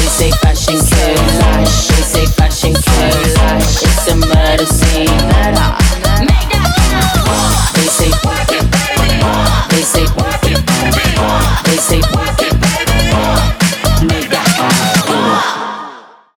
say fashion kill. They say fashion kill. It's a murder scene.